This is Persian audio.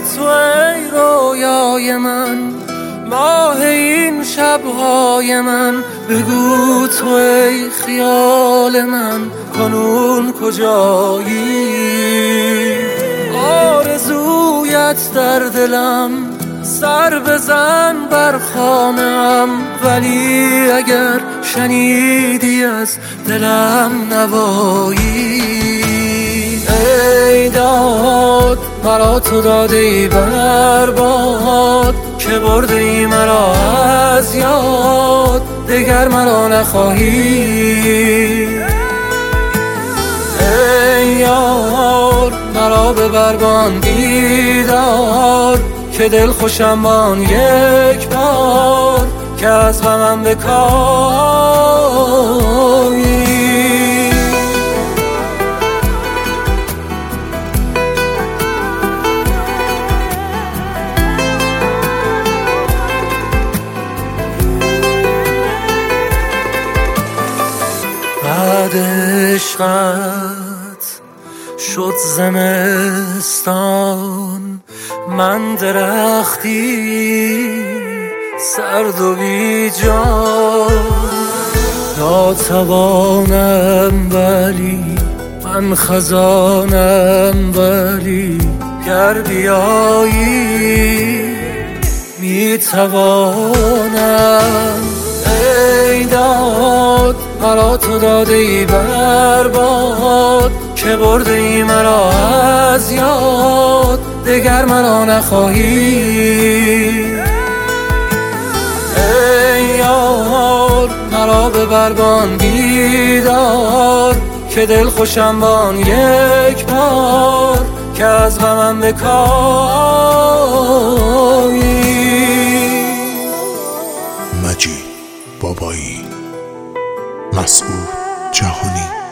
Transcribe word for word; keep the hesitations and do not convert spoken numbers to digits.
تو ای رویای من، ماه این شبهای من. بگو تو ای خیال من، کنون کجایی؟ آرزویت در دلم، سر بزن بر خانم. ولی اگر شنیدی از دلم نوایی، ای داد مرا تو داده ای برباد، که برده ای مرا از یاد، دگر مرا نخواهی. ای یار مرا ببر بان دیدار، که دل خوشم بان یک بار، که از غمم بکاهی. بعد عشقت شد زمستان، من درختی سرد و بی جان. ناتوانم ولی من خزانم، ولی گر بیایی میتوانم. ای داد مرا تو داده ای برباد، که برده ای مرا از یاد، دگر مرا نخواهی. ای یار مرا ببر بان دیدار، که دل خوشم بان یک بار، که از غمم بکاهی. مجید بابایی، مسعود جهانی.